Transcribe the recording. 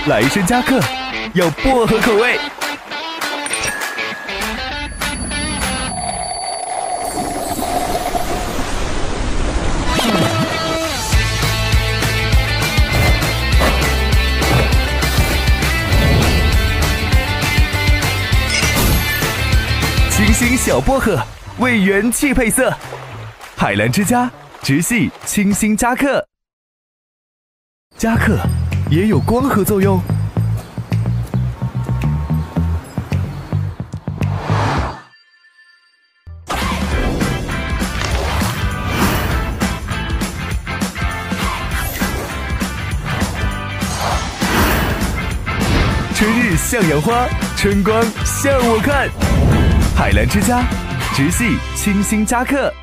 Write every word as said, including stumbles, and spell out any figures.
来生加课，有薄荷口味。清新小薄荷为元气配色，海蓝之家直系清新加课，加课也有光合作用。春日向阳花，春光向我看。海蓝之家直系清新加课。